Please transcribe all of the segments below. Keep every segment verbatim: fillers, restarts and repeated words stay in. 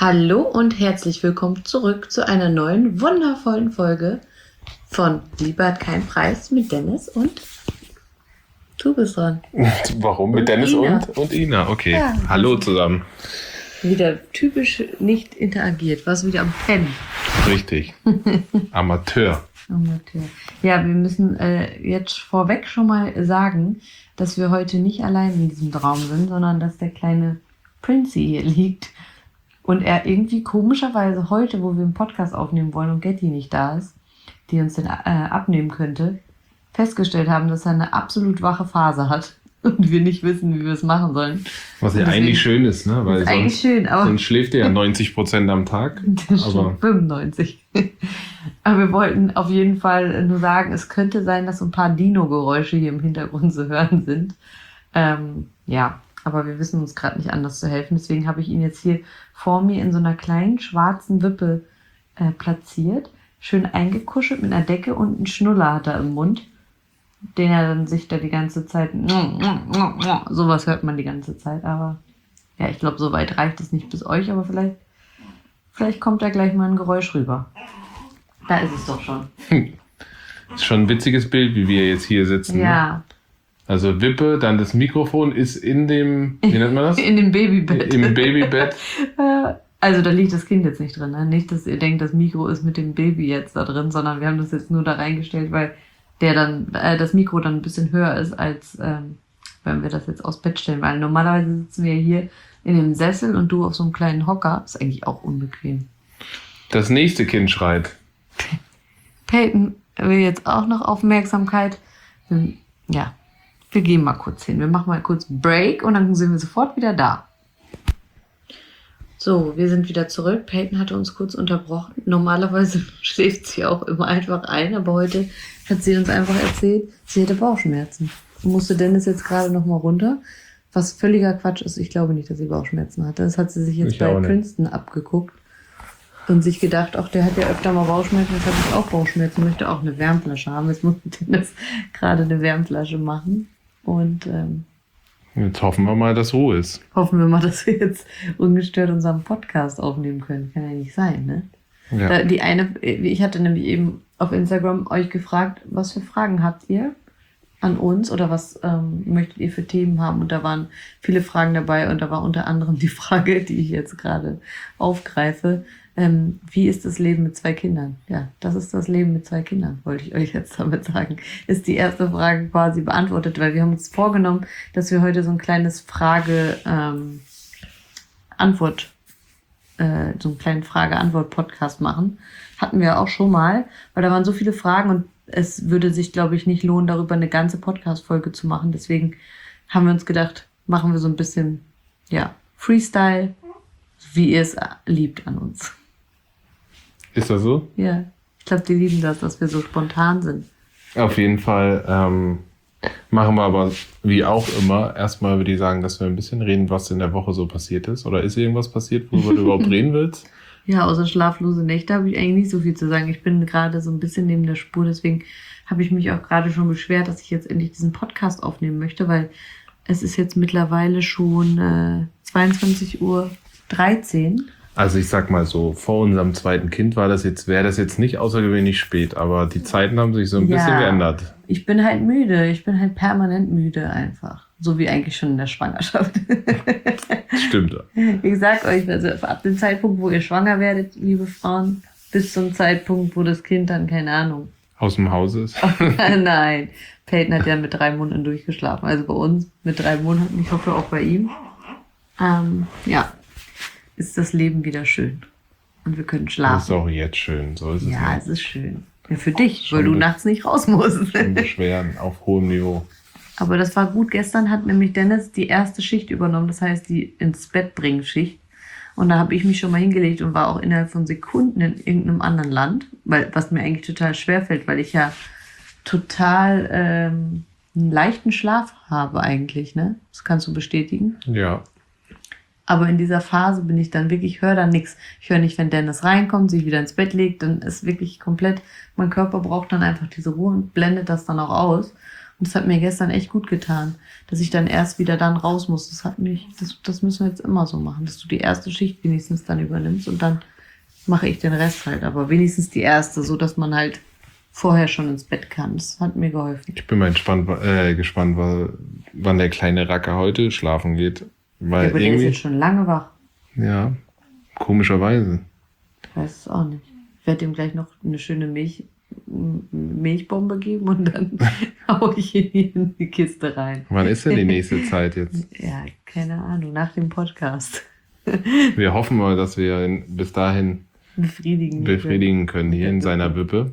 Hallo und herzlich willkommen zurück zu einer neuen, wundervollen Folge von Liebe hat keinen Preis mit Dennis und du bist dran. Warum? Und mit Dennis Ina. und? Und Ina, okay. Ja, Hallo zusammen. Wieder typisch nicht interagiert, warst wieder am Pennen. Richtig. Amateur. Amateur. Ja, wir müssen äh, jetzt vorweg schon mal sagen, dass wir heute nicht allein in diesem Raum sind, sondern dass der kleine Prinzy hier liegt. Und er irgendwie komischerweise heute, wo wir einen Podcast aufnehmen wollen und Getty nicht da ist, die uns den äh, abnehmen könnte, festgestellt haben, dass er eine absolut wache Phase hat und wir nicht wissen, wie wir es machen sollen. Was ja eigentlich schön ist, ne? Weil ist sonst, eigentlich schön, aber sonst schläft er ja neunzig Prozent am Tag. das Aber fünfundneunzig. Aber wir wollten auf jeden Fall nur sagen, es könnte sein, dass so ein paar Dino-Geräusche hier im Hintergrund zu hören sind. Ähm, ja, aber wir wissen uns gerade nicht anders zu helfen. Deswegen habe ich ihn jetzt hier vor mir in so einer kleinen schwarzen Wippe äh, platziert. Schön eingekuschelt mit einer Decke und einen Schnuller hat er im Mund, den er dann sich da die ganze Zeit... Sowas hört man die ganze Zeit. Aber ja, ich glaube, so weit reicht es nicht bis euch. Aber vielleicht, vielleicht kommt da gleich mal ein Geräusch rüber. Da ist es doch schon. ist schon ein witziges Bild, wie wir jetzt hier sitzen. Ja. Ne? Also Wippe, dann das Mikrofon ist in dem, wie nennt man das? In dem Babybett. Im Babybett. Also da liegt das Kind jetzt nicht drin. Ne? Nicht, dass ihr denkt, das Mikro ist mit dem Baby jetzt da drin, sondern wir haben das jetzt nur da reingestellt, weil der dann, äh, das Mikro dann ein bisschen höher ist, als ähm, wenn wir das jetzt aufs Bett stellen. Weil normalerweise sitzen wir hier in dem Sessel und du auf so einem kleinen Hocker. Ist eigentlich auch unbequem. Das nächste Kind schreit. Peyton will jetzt auch noch Aufmerksamkeit. Ja, wir gehen mal kurz hin. Wir machen mal kurz Break und dann sind wir sofort wieder da. So, wir sind wieder zurück. Peyton hatte uns kurz unterbrochen. Normalerweise schläft sie auch immer einfach ein, aber heute hat sie uns einfach erzählt, sie hätte Bauchschmerzen. Musste Dennis jetzt gerade noch mal runter, was völliger Quatsch ist. Ich glaube nicht, dass sie Bauchschmerzen hatte. Das hat sie sich jetzt Ich bei auch nicht. Princeton abgeguckt und sich gedacht, ach, der hat ja öfter mal Bauchschmerzen, jetzt habe ich auch Bauchschmerzen, möchte auch eine Wärmflasche haben. Jetzt musste Dennis gerade eine Wärmflasche machen und ähm, Jetzt hoffen wir mal, dass Ruhe ist. hoffen wir mal, dass wir jetzt ungestört unseren Podcast aufnehmen können. Kann ja nicht sein, ne? Ja. Da, die eine, ich hatte nämlich eben auf Instagram euch gefragt, was für Fragen habt ihr an uns oder was ähm, möchtet ihr für Themen haben? Und da waren viele Fragen dabei und da war unter anderem die Frage, die ich jetzt gerade aufgreife, ähm, wie ist das Leben mit zwei Kindern? Ja, das ist das Leben mit zwei Kindern, wollte ich euch jetzt damit sagen. Ist die erste Frage quasi beantwortet, weil wir haben uns vorgenommen, dass wir heute so ein kleines Frage-Antwort, äh, so einen kleinen Frage-Antwort-Podcast machen. Hatten wir auch schon mal, weil da waren so viele Fragen und es würde sich, glaube ich, nicht lohnen, darüber eine ganze Podcast-Folge zu machen. Deswegen haben wir uns gedacht, machen wir so ein bisschen, ja, Freestyle, wie ihr es liebt an uns. Ist das so? Ja, ich glaube, die lieben das, dass wir so spontan sind. Auf jeden Fall ähm, machen wir aber, wie auch immer, erstmal würde ich sagen, dass wir ein bisschen reden, was in der Woche so passiert ist. Oder ist irgendwas passiert, worüber du überhaupt reden willst? Ja, außer schlaflose Nächte habe ich eigentlich nicht so viel zu sagen. Ich bin gerade so ein bisschen neben der Spur, deswegen habe ich mich auch gerade schon beschwert, dass ich jetzt endlich diesen Podcast aufnehmen möchte, weil es ist jetzt mittlerweile schon äh, zweiundzwanzig Uhr dreizehn. Also ich sag mal so, vor unserem zweiten Kind war das jetzt, wäre das jetzt nicht außergewöhnlich spät, aber die Zeiten haben sich so ein Ja. bisschen geändert. Ich bin halt müde. Ich bin halt permanent müde einfach. So wie eigentlich schon in der Schwangerschaft. Stimmt. Ich sag euch, also ab dem Zeitpunkt, wo ihr schwanger werdet, liebe Frauen, bis zum Zeitpunkt, wo das Kind dann, keine Ahnung. Aus dem Haus ist. Nein, Peyton hat ja mit drei Monaten durchgeschlafen. Also bei uns mit drei Monaten, ich hoffe auch bei ihm. Ähm, ja, ist das Leben wieder schön. Und wir können Das ist schlafen. auch jetzt schön, so ist es Ja, nicht. es ist schön. Ja, für dich, Schon weil du be- nachts nicht raus musst. Schon Beschwerden auf hohem Niveau. Aber das war gut. Gestern hat nämlich Dennis die erste Schicht übernommen, das heißt die ins Bett bringen Schicht. Und da habe ich mich schon mal hingelegt und war auch innerhalb von Sekunden in irgendeinem anderen Land, weil was mir eigentlich total schwer fällt, weil ich ja total ähm, einen leichten Schlaf habe eigentlich, ne? Das kannst du bestätigen. Ja. Aber in dieser Phase bin ich dann wirklich, ich höre dann nichts. Ich höre nicht, wenn Dennis reinkommt, sich wieder ins Bett legt, dann ist wirklich komplett, mein Körper braucht dann einfach diese Ruhe und blendet das dann auch aus. Und das hat mir gestern echt gut getan, dass ich dann erst wieder dann raus muss. Das hat mich, das, das müssen wir jetzt immer so machen, dass du die erste Schicht wenigstens dann übernimmst und dann mache ich den Rest halt. Aber wenigstens die erste, so dass man halt vorher schon ins Bett kann. Das hat mir geholfen. Ich bin mal entspannt, äh, gespannt, weil, wann der kleine Racker heute schlafen geht. Weil Ja, aber der ist irgendwie, jetzt schon lange wach. ja, komischerweise. Ich weiß es auch nicht. Ich werde ihm gleich noch eine schöne Milch, M- Milchbombe geben und dann hau ich ihn hier in die Kiste rein. Wann ist denn die nächste Zeit jetzt? Ja, keine Ahnung, nach dem Podcast. Wir hoffen mal, dass wir ihn bis dahin Befriedigen. befriedigen können, hier in seiner Wippe.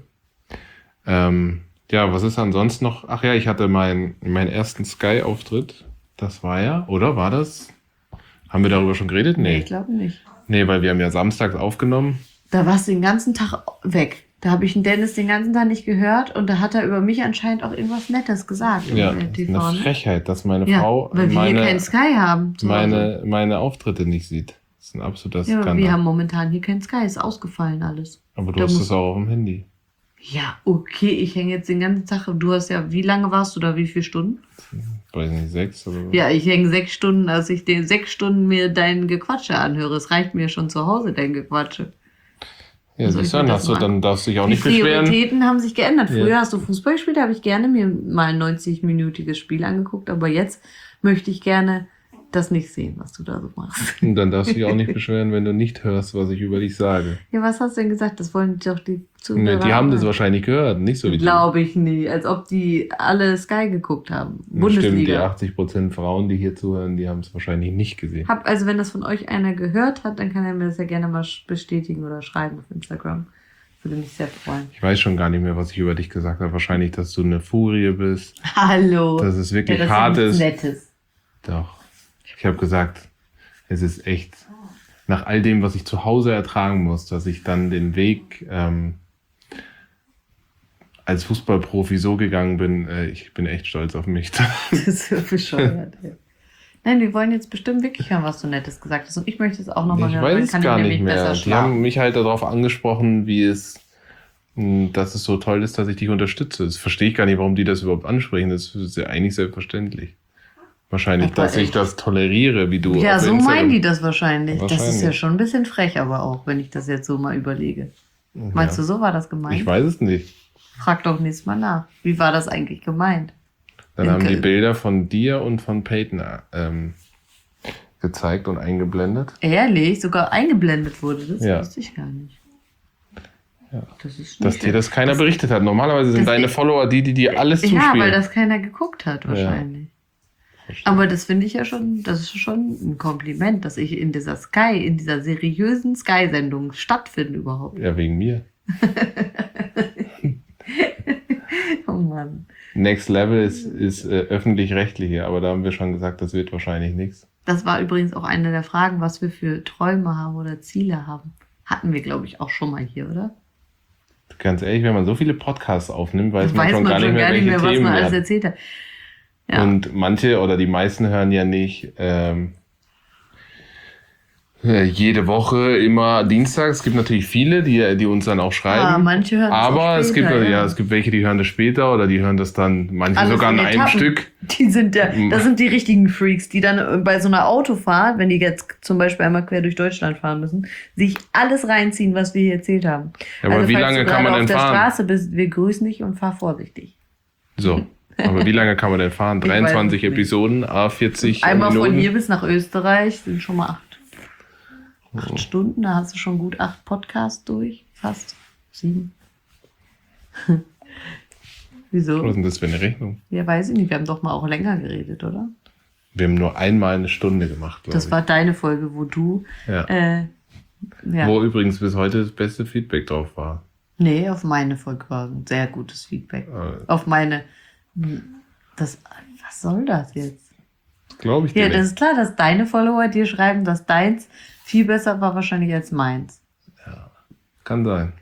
Ähm, ja, was ist ansonsten noch? Ach ja, ich hatte meinen meinen ersten Sky-Auftritt. Das war ja, oder war das? Haben wir darüber schon geredet? Nee, Nee. ich glaube nicht. Nee, weil wir haben ja samstags aufgenommen. Da warst du den ganzen Tag weg. Da habe ich den Dennis den ganzen Tag nicht gehört und da hat er über mich anscheinend auch irgendwas Nettes gesagt. im Ja, T das ist V, eine ne? Frechheit, dass meine Ja, Frau weil wir hier keinen meine, Sky haben. zu Hause. meine, meine Auftritte nicht sieht. Das ist ein absoluter Ja, aber Skandal. wir haben momentan hier keinen Sky. Ist ausgefallen alles. Aber du Da hast muss- es auch auf dem Handy. Ja, okay, ich hänge jetzt den ganzen Tag. Du hast ja, wie lange warst du da? Wie viele Stunden? Weiß nicht, sechs oder so. Ja, ich hänge sechs Stunden, als ich den sechs Stunden mir dein Gequatsche anhöre. Es reicht mir schon zu Hause, dein Gequatsche. Ja, soll siehst ich du, mir dann, das hast du, mal- dann darfst du dich auch Die nicht beschweren. Prioritäten haben sich geändert. Früher Ja. hast du Fußball gespielt, da habe ich gerne mir mal ein neunzig-minütiges Spiel angeguckt, aber jetzt möchte ich gerne das nicht sehen, was du da so machst. Und dann darfst du dich auch nicht beschweren, wenn du nicht hörst, was ich über dich sage. Ja, was hast du denn gesagt? Das wollen doch die Zuhörer. Ne, die haben das wahrscheinlich gehört, nicht so wie du. Glaube ich nie. Als ob die alle Sky geguckt haben. Stimmt, die Bundesliga. achtzig Prozent Frauen, die hier zuhören, die haben es wahrscheinlich nicht gesehen. Hab, also wenn das von euch einer gehört hat, dann kann er mir das ja gerne mal sch- bestätigen oder schreiben auf Instagram. Würde mich sehr freuen. Ich weiß schon gar nicht mehr, was ich über dich gesagt habe. Wahrscheinlich, dass du eine Furie bist, Hallo. dass es wirklich ja, das hart ist ist. nichts Nettes. Doch. Ich habe gesagt, es ist echt, nach all dem, was ich zu Hause ertragen muss, dass ich dann den Weg ähm, als Fußballprofi so gegangen bin, äh, ich bin echt stolz auf mich. Das ist so bescheuert. ey. Nein, wir wollen jetzt bestimmt wirklich hören, was du Nettes gesagt hast. Und ich möchte es auch nochmal Ich hören, weiß dann es kann gar ich nicht nämlich besser mehr. Die schlafen. haben mich halt darauf angesprochen, wie es, mh, dass es so toll ist, dass ich dich unterstütze. Das verstehe ich gar nicht, warum die das überhaupt ansprechen. Das ist ja eigentlich selbstverständlich. Wahrscheinlich, Aber dass ich echt. das toleriere, wie du. Ja, auf so Instagram- meinen die das wahrscheinlich. Das ist Wahrscheinlich. ja schon ein bisschen frech, aber auch, wenn ich das jetzt so mal überlege. Meinst ja. du, so war das gemeint? Ich weiß es nicht. Frag doch nächstes Mal nach. Wie war das eigentlich gemeint? Dann In haben die Ke- Bilder von dir und von Peyton ähm, gezeigt und eingeblendet. Ehrlich? Sogar eingeblendet wurde das? Ja. Wusste ich gar nicht. Ja. Das ist Dass nicht dir das keiner das- berichtet hat. Normalerweise sind das- deine Follower die, die dir alles Ja, zuspielen. weil das keiner geguckt hat wahrscheinlich. Aber das finde ich ja schon, das ist schon ein Kompliment, dass ich in dieser Sky, in dieser seriösen Sky-Sendung stattfinde überhaupt. Ja, wegen mir. Oh Mann. Next Level ist, ist äh, öffentlich-rechtliche, aber da haben wir schon gesagt, das wird wahrscheinlich nichts. Das war übrigens auch eine der Fragen, was wir für Träume haben oder Ziele haben. Hatten wir, glaube ich, auch schon mal hier, oder? Ganz ehrlich, wenn man so viele Podcasts aufnimmt, weiß, man Weiß schon man gar nicht schon mehr, gar nicht welche mehr, was Themen man wir alles hatten. erzählt hat. Ja. Und manche oder die meisten hören ja nicht ähm, äh, jede Woche immer dienstags. Es gibt natürlich viele, die, die uns dann auch schreiben. Ah, manche hören das Aber auch es gibt später, ja. ja. es gibt welche, die hören das später oder die hören das dann, manche Alles sogar in an einem Etappen. Stück. Die sind ja, das sind die richtigen Freaks, die dann äh, bei so einer Autofahrt, wenn die jetzt zum Beispiel einmal quer durch Deutschland fahren müssen, sich alles reinziehen, was wir hier erzählt haben. Ja, aber wie falls lange du kann man gerade denn auf der fahren? Straße bist, wir grüßen dich und fahr vorsichtig. So, aber wie lange kann man denn fahren? Ich weiß dreiundzwanzig es nicht. Episoden, a vierzig Einmal Minuten. von hier bis nach Österreich sind schon mal acht, acht Stunden, da hast du schon gut acht Podcasts durch, fast sieben. Wieso? Was ist denn das für eine Rechnung? Ja, weiß ich nicht, wir haben doch mal auch länger geredet, oder? Wir haben nur einmal eine Stunde gemacht, glaube Das ich. war deine Folge, wo du ja. äh, ja. Wo übrigens bis heute das beste Feedback drauf war. Nee, auf meine Folge war ein sehr gutes Feedback. Äh, Auf meine. Das, was soll das jetzt? glaube ich dir Ja, nicht. das ist klar, dass deine Follower dir schreiben, dass deins viel besser war wahrscheinlich als meins. Kann sein.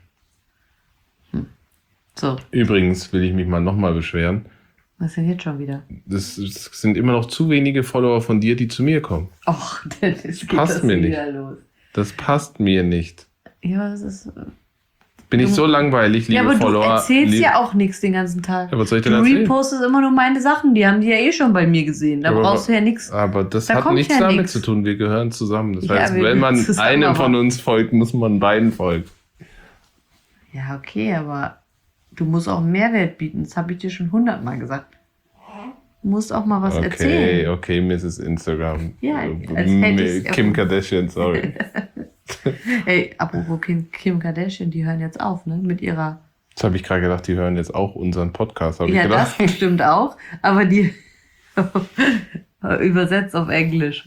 So, Übrigens will ich mich mal nochmal beschweren. was ist denn jetzt schon wieder? Das, das sind immer noch zu wenige Follower von dir, die zu mir kommen. Och, Dennis, geht Passt das mir wieder los. Das passt mir nicht. Ja, das ist. Bin ich so langweilig, liebe Ja, aber Follower. du erzählst lieb- ja auch nichts den ganzen Tag. Ja, was soll ich Du denn erzählen? repostest immer nur meine Sachen, die haben die ja eh schon bei mir gesehen. Da Aber- brauchst du ja nichts. Aber das Da hat kommt nichts ja damit nix. zu tun. Wir gehören zusammen. Das Ja, heißt, wir wenn man gehören zusammen, einem von aber- uns folgt, muss man beiden folgen. Ja, okay, aber du musst auch einen Mehrwert bieten. Das habe ich dir schon hundertmal gesagt. Du musst auch mal was Okay, erzählen. okay, Misses Instagram. Ja, Äh, als M- hätte ich's- Kim Kardashian, sorry. Ey, apropos Kim, Kim Kardashian, die hören jetzt auf, ne? Mit ihrer. Jetzt habe ich gerade gedacht, die hören jetzt auch unseren Podcast, habe Ja, ich das gedacht. bestimmt auch. Aber die übersetzt auf Englisch.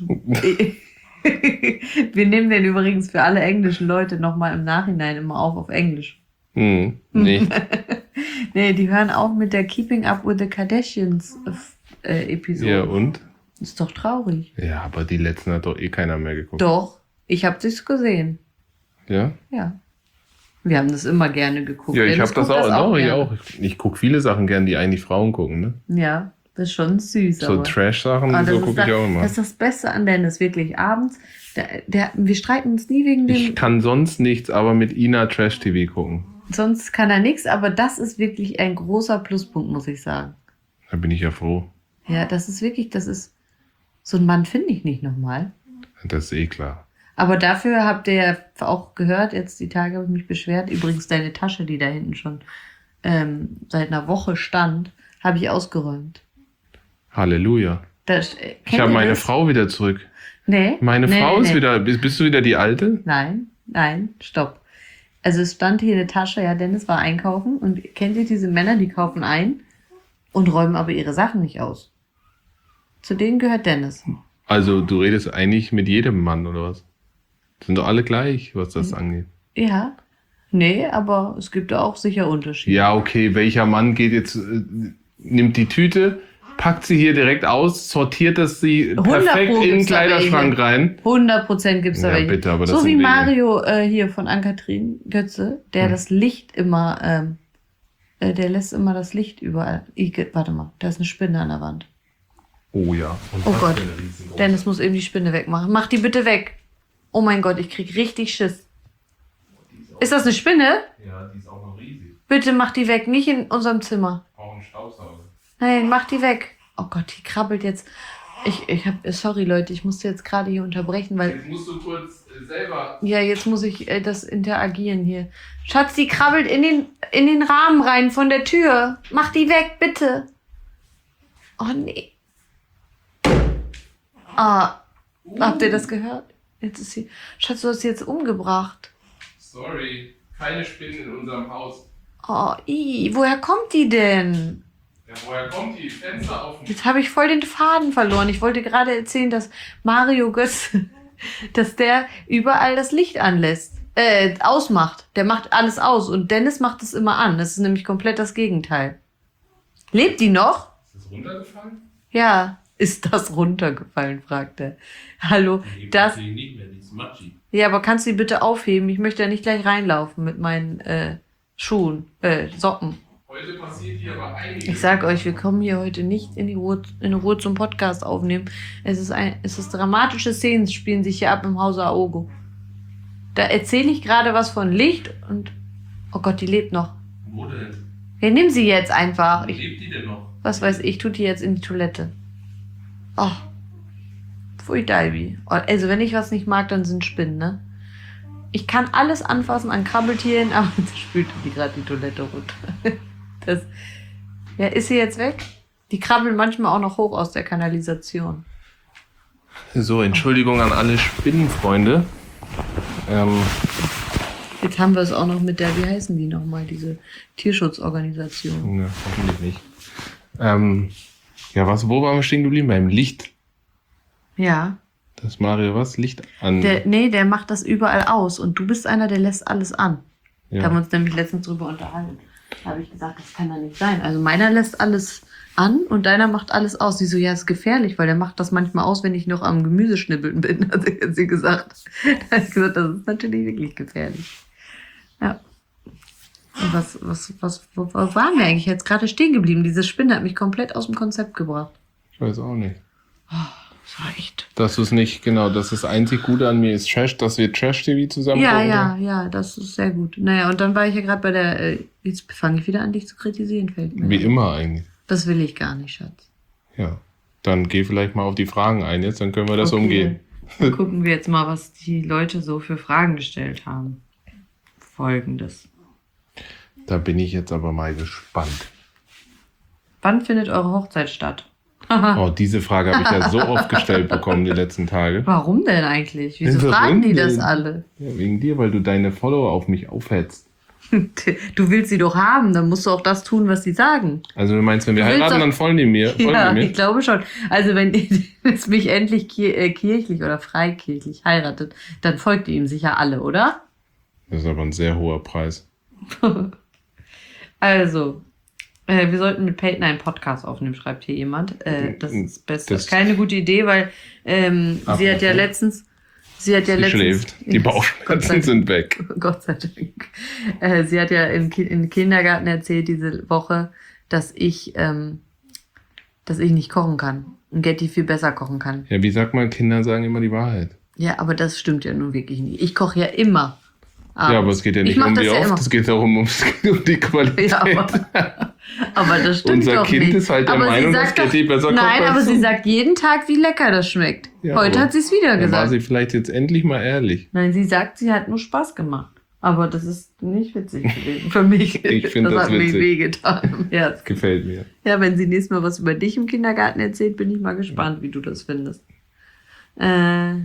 Wir nehmen den übrigens für alle englischen Leute nochmal im Nachhinein immer auf auf Englisch. Hm, nicht. Nee, die hören auch mit der Keeping Up with the Kardashians äh, Episode. Ja, und? Ist doch traurig. Ja, aber die letzten hat doch eh keiner mehr geguckt. Doch, ich habe das gesehen. Ja? Ja. Wir haben das immer gerne geguckt. Ja, ich Dennis habe das guckt auch. Doch, ich gerne. auch. Ich, ich gucke viele Sachen gern, die eigentlich Frauen gucken, ne? Ja, das ist schon süß. So aber. Trash-Sachen, Ah, das so ist gucke das, ich auch immer. Das ist das Beste an Dennis, wirklich. Abends, der, der, wir streiten uns nie wegen dem, Ich kann sonst nichts, aber mit Ina Trash-T V gucken. sonst kann er nichts, aber das ist wirklich ein großer Pluspunkt, muss ich sagen. Da bin ich ja froh. Ja, das ist wirklich, das ist, so ein Mann finde ich nicht nochmal. Das ist eh klar. Aber dafür habt ihr ja auch gehört, jetzt die Tage habe ich mich beschwert, übrigens deine Tasche, die da hinten schon ähm, seit einer Woche stand, habe ich ausgeräumt. Halleluja. Das, äh, Ich kennt habe ihr meine das? Frau wieder zurück. Nee. Meine nee, Frau nee, ist nee. wieder. Bist, bist du wieder die Alte? Nein, nein, stopp. Also es stand hier eine Tasche, ja, Dennis war einkaufen und kennt ihr diese Männer, die kaufen ein und räumen aber ihre Sachen nicht aus? Zu denen gehört Dennis. Also, du redest eigentlich mit jedem Mann, oder was? Sind doch alle gleich, was das angeht. Ja, nee, aber es gibt da auch sicher Unterschiede. Ja, okay, welcher Mann geht jetzt, äh, nimmt die Tüte, packt sie hier direkt aus, sortiert das sie hundert perfekt Pro in den gibt's da Kleiderschrank welche. rein. hundert Prozent gibt es da Ja, welche. bitte, aber das so sind wie wenige. Mario äh, hier von Ann-Kathrin Götze, der Hm. das Licht immer, ähm, äh, der lässt immer das Licht überall. Ich, warte mal, da ist eine Spinne an der Wand. Oh ja. Und Oh was Gott. für eine riesengroße. Dennis muss eben die Spinne wegmachen. Mach die bitte weg. Oh mein Gott, ich krieg richtig Schiss. Ist das eine Spinne? Ja, die ist auch noch riesig. Bitte mach die weg, nicht in unserem Zimmer. Auch ein Staubsauger. Nein, mach die weg. Oh Gott, die krabbelt jetzt. Ich, ich hab, sorry Leute, ich musste jetzt gerade hier unterbrechen, weil, Jetzt musst du kurz äh, selber. ja, jetzt muss ich äh, das interagieren hier. Schatz, die krabbelt in den, in den Rahmen rein von der Tür. Mach die weg, bitte. Oh nee. Ah, habt ihr das gehört? Jetzt ist sie. Schatz, du hast sie jetzt umgebracht. Sorry, keine Spinnen in unserem Haus. Oh, i, woher kommt die denn? Ja, woher kommt die? Fenster offen. Jetzt habe ich voll den Faden verloren. Ich wollte gerade erzählen, dass Mario Götze, dass der überall das Licht anlässt, äh, ausmacht. Der macht alles aus und Dennis macht es immer an. Das ist nämlich komplett das Gegenteil. Lebt die noch? Ist das runtergefallen? Ja. Ist das runtergefallen, fragt er. Hallo, das. Nicht mehr, die ist matschig. Ja, aber kannst du die bitte aufheben? Ich möchte ja nicht gleich reinlaufen mit meinen äh, Schuhen, äh, Socken. Heute passiert hier aber einiges. Ich sag euch, wir kommen hier heute nicht in die Ruhe, in Ruhe zum Podcast aufnehmen. Es ist ein, es ist dramatische Szenen spielen sich hier ab im Hause Aogo. Da erzähle ich gerade was von Licht und oh Gott, die lebt noch. Wo denn? Ja, nimm sie jetzt einfach. Wo Ich, lebt die denn noch? was weiß ich, tut die jetzt in die Toilette. Oh, pfui Dalbi. Also wenn ich was nicht mag, dann sind Spinnen, ne? Ich kann alles anfassen an Krabbeltieren, aber jetzt spült die gerade die Toilette runter. Das, ja, ist sie jetzt weg? Die krabbeln manchmal auch noch hoch aus der Kanalisation. So, Entschuldigung an alle Spinnenfreunde. Ähm, Jetzt haben wir es auch noch mit der, wie heißen die nochmal, diese Tierschutzorganisation. ne, hoffentlich nicht. Ähm, ja, was, wo waren wir stehen geblieben? Beim Licht. Ja. Das Mario was? Licht an. Der, nee, der macht das überall aus und du bist einer, der lässt alles an. Da haben wir ja. uns nämlich letztens drüber unterhalten. Da habe ich gesagt, das kann doch nicht sein. Also meiner lässt alles an und deiner macht alles aus. Sie so, ja, ist gefährlich, weil der macht das manchmal aus, wenn ich noch am Gemüseschnibbeln bin, hat sie- hat sie gesagt. Da habe ich gesagt, das ist natürlich wirklich gefährlich. Ja. Und was, was, was, wo, wo waren wir eigentlich jetzt gerade stehen geblieben? Diese Spinne hat mich komplett aus dem Konzept gebracht. Ich weiß auch nicht. Das war echt. Das ist nicht, genau, das ist das einzig Gute an mir ist Trash, dass wir Trash-T V zusammen Ja, gucken. ja, ja, das ist sehr gut. Naja, und dann war ich ja gerade bei der, äh, jetzt fange ich wieder an, dich zu kritisieren, fällt mir Wie ein. immer eigentlich. Das will ich gar nicht, Schatz. Ja. Dann geh vielleicht mal auf die Fragen ein jetzt, dann können wir das Okay. umgehen. Dann gucken wir jetzt mal, was die Leute so für Fragen gestellt haben. Folgendes. Da bin ich jetzt aber mal gespannt. Wann findet eure Hochzeit statt? Oh, diese Frage habe ich ja so oft gestellt bekommen die letzten Tage. Warum denn eigentlich? Wieso Warum fragen die das denn? alle? Ja, wegen dir, weil du deine Follower auf mich aufhetzt. Du willst sie doch haben, dann musst du auch das tun, was sie sagen. Also du meinst, wenn wir Du willst heiraten, doch- dann folgen die mir? Folgen Ja, die mir? ich glaube schon. Also wenn es mich endlich ki- äh, kirchlich oder freikirchlich heiratet, dann folgt ihr ihm sicher alle, oder? Das ist aber ein sehr hoher Preis. Also, äh, wir sollten mit Peyton einen Podcast aufnehmen, schreibt hier jemand. Äh, das ist das Beste. Das- Keine gute Idee, weil ähm, Ach, sie hat ja okay. letztens... Sie hat ja Sie letztens... schläft. Die Gott sei Bauchschmerzen Dank. sind weg. Gott sei Dank. Äh, sie hat ja im, Ki im Kindergarten erzählt diese Woche, dass ich, ähm, dass ich nicht kochen kann. Und Getty viel besser kochen kann. Ja, wie sagt man, Kinder sagen immer die Wahrheit. Ja, aber das stimmt ja nun wirklich nicht. Ich koche ja immer. Ja, aber es geht ja Ich nicht mach um das wie ja oft, immer. es geht darum, um, um die Qualität. Ja, aber, aber das stimmt Unser doch Kind nicht. ist halt der aber Meinung, sie dass sagt doch, Getty besser kocht Nein, als aber du. sie sagt jeden Tag, wie lecker das schmeckt. Ja, Heute aber hat sie es wieder Dann war gesagt. sie vielleicht jetzt endlich mal ehrlich. Nein, sie sagt, sie hat nur Spaß gemacht. Aber das ist nicht witzig gewesen für mich. Ich find das hat witzig. mir wehgetan im Herzen. Gefällt mir. Ja, wenn sie nächstes Mal was über dich im Kindergarten erzählt, bin ich mal gespannt, wie du das findest. Äh,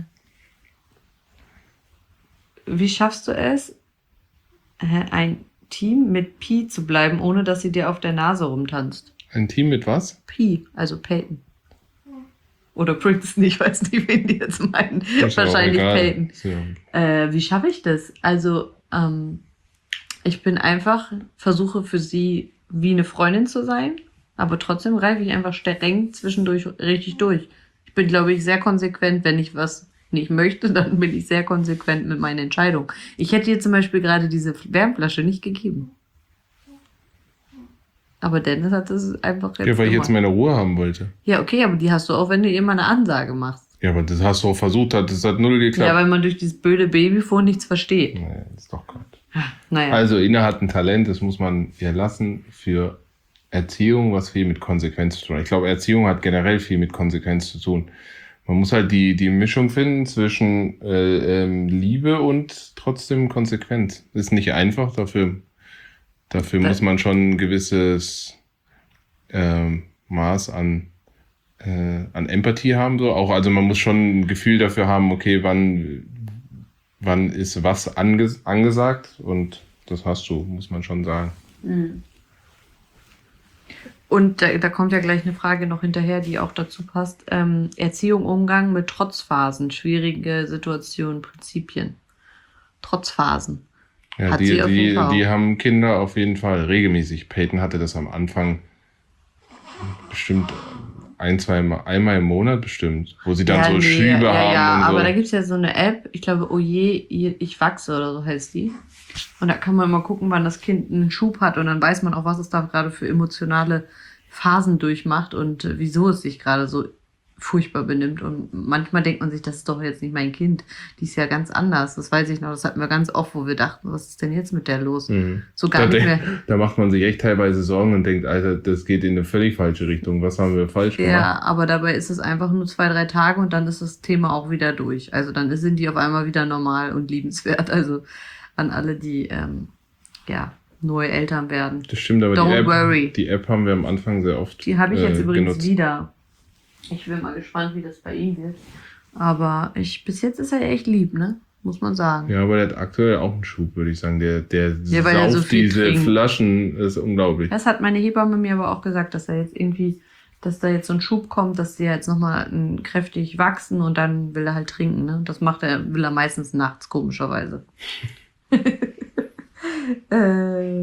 wie schaffst du es, äh, ein Team mit Pi zu bleiben, ohne dass sie dir auf der Nase rumtanzt? Ein Team mit was? Pi, also Peyton. Oder Princeton, ich weiß nicht, wen die jetzt meinen. Ist ja auch Wahrscheinlich egal. Peyton. Ist ja- Äh, wie schaffe ich das? Also, ähm, ich bin einfach, versuche für sie wie eine Freundin zu sein, aber trotzdem greife ich einfach streng zwischendurch richtig durch. Ich bin, glaube ich, sehr konsequent, wenn ich was nicht möchte, dann bin ich sehr konsequent mit meinen Entscheidungen. Ich hätte dir zum Beispiel gerade diese Wärmflasche nicht gegeben. Aber Dennis hat das einfach jetzt Ja, weil ich jetzt gemacht. meine Ruhe haben wollte. Ja, okay, aber die hast du auch, wenn du ihr mal eine Ansage machst. Ja, aber das hast du auch versucht, hat, das hat null Ja, geklappt. weil man durch dieses blöde Babyfon nichts versteht. Nee, ist doch Quatsch. Naja. Also, Ina hat ein Talent, das muss man ihr lassen, für Erziehung, was viel mit Konsequenz zu tun hat. Ich glaube, Erziehung hat generell viel mit Konsequenz zu tun. Man muss halt die, die Mischung finden zwischen äh, ähm, Liebe und trotzdem Konsequenz. Ist nicht einfach, dafür, dafür Da- muss man schon ein gewisses ähm, Maß an, äh, an Empathie haben. So. Auch, also man muss schon ein Gefühl dafür haben, okay, wann, wann ist was anges angesagt, und das hast du, muss man schon sagen. Und da, da kommt ja gleich eine Frage noch hinterher, die auch dazu passt. Ähm, Erziehung, Umgang mit Trotzphasen, schwierige Situationen, Prinzipien. Trotzphasen. Ja, Hat die, sie auf jeden die, Fall auch. die haben Kinder auf jeden Fall regelmäßig. Peyton hatte das am Anfang bestimmt ein, zwei Mal, einmal im Monat bestimmt, wo sie dann so nee, Schübe ja, haben ja, und so. aber da gibt es ja so eine App, ich glaube, Oje, ich wachse oder so heißt die. Und da kann man mal gucken, wann das Kind einen Schub hat und dann weiß man auch, was es da gerade für emotionale Phasen durchmacht und äh, wieso es sich gerade so furchtbar benimmt. Und manchmal denkt man sich, das ist doch jetzt nicht mein Kind. Die ist ja ganz anders. Das weiß ich noch. Das hatten wir ganz oft, wo wir dachten, was ist denn jetzt mit der los? Mhm. So gar da, nicht mehr. da macht man sich echt teilweise Sorgen und denkt, Alter, das geht in eine völlig falsche Richtung. Was haben wir falsch gemacht? Ja, aber dabei ist es einfach nur zwei, drei Tage und dann ist das Thema auch wieder durch. Also dann sind die auf einmal wieder normal und liebenswert. Also an alle, die ähm, ja neue Eltern werden. Das stimmt, aber Don't die App, worry. die App haben wir am Anfang sehr oft Die habe ich jetzt äh, übrigens genutzt. wieder. Ich bin mal gespannt, wie das bei ihm wird. Aber ich, bis jetzt ist er echt lieb, ne? Muss man sagen. Ja, aber der hat aktuell auch einen Schub, würde ich sagen. Der, der Ja, weil er sauft so viel diese trinkt. Flaschen, ist unglaublich. Das hat meine Hebamme mir aber auch gesagt, dass er jetzt irgendwie, dass da jetzt so ein Schub kommt, dass die jetzt nochmal kräftig wachsen und dann will er halt trinken, ne? Das macht er, will er meistens nachts, komischerweise. äh,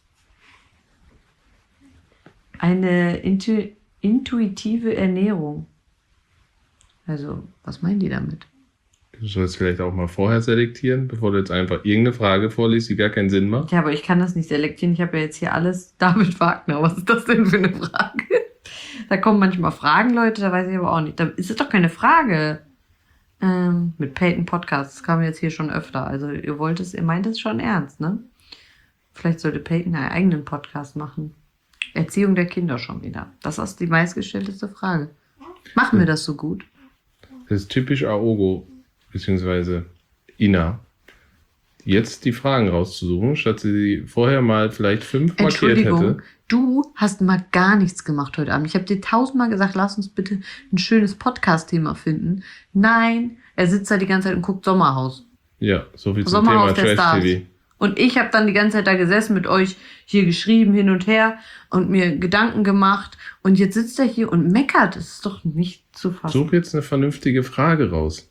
eine Intu intuitive Ernährung. Also, was meinen die damit? Du sollst vielleicht auch mal vorher selektieren, bevor du jetzt einfach irgendeine Frage vorliest, die gar keinen Sinn macht. Ja, aber ich kann das nicht selektieren. Ich habe ja jetzt hier alles David Wagner. Was ist das denn für eine Frage? Da kommen manchmal Fragen, Leute, da weiß ich aber auch nicht. Da ist es doch keine Frage. Ähm, mit Peyton Podcast, das kam jetzt hier schon öfter. Also ihr wollt es, ihr meint es schon ernst, ne? Vielleicht sollte Peyton einen eigenen Podcast machen. Erziehung der Kinder schon wieder. Das ist die meistgestellteste Frage. Machen wir das so gut? Das ist typisch Aogo, beziehungsweise Ina. Jetzt die Fragen rauszusuchen, statt sie vorher mal vielleicht fünf markiert hätte. Du hast mal gar nichts gemacht heute Abend. Ich habe dir tausendmal gesagt, lass uns bitte ein schönes Podcast-Thema finden. Nein, er sitzt da die ganze Zeit und guckt Sommerhaus. Ja, so viel zum Sommerhaus Thema der Stars. Trash-T V. Und ich habe dann die ganze Zeit da gesessen, mit euch hier geschrieben, hin und her und mir Gedanken gemacht. Und jetzt sitzt er hier und meckert. Das ist doch nicht zu fassen. Such jetzt eine vernünftige Frage raus.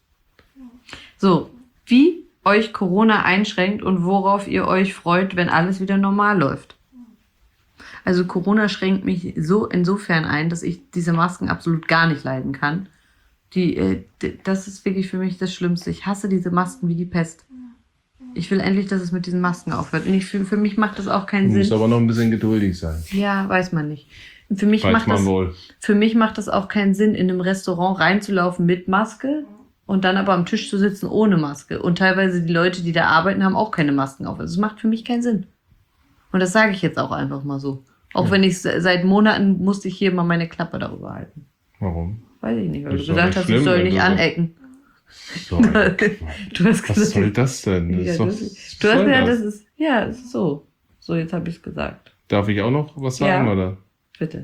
So, wie euch Corona einschränkt und worauf ihr euch freut, wenn alles wieder normal läuft. Also Corona schränkt mich so insofern ein, dass ich diese Masken absolut gar nicht leiden kann. Die, äh, d- das ist wirklich für mich das Schlimmste. Ich hasse diese Masken wie die Pest. Ich will endlich, dass es mit diesen Masken aufhört. Und ich, für, für mich macht das auch keinen Du musst Sinn. aber noch ein bisschen geduldig sein. Ja, weiß man nicht. Für mich, Weiß macht man das, wohl. für mich macht das auch keinen Sinn, in einem Restaurant reinzulaufen mit Maske und dann aber am Tisch zu sitzen ohne Maske. Und teilweise die Leute, die da arbeiten, haben auch keine Masken auf. Also es macht für mich keinen Sinn. Und das sage ich jetzt auch einfach mal so. Auch Ja. wenn ich seit Monaten musste ich hier mal meine Klappe darüber halten. Warum? Weiß ich nicht, weil Das du ist doch gesagt nicht hast, schlimm, ich soll wenn nicht du so- anecken. So, Du hast gesagt, was soll das denn? Das ja, ist du doch, hast, was du hast soll ja, das? das ist, ja, es ist so. So, jetzt habe ich es gesagt. Darf ich auch noch was sagen, Ja. oder? Bitte.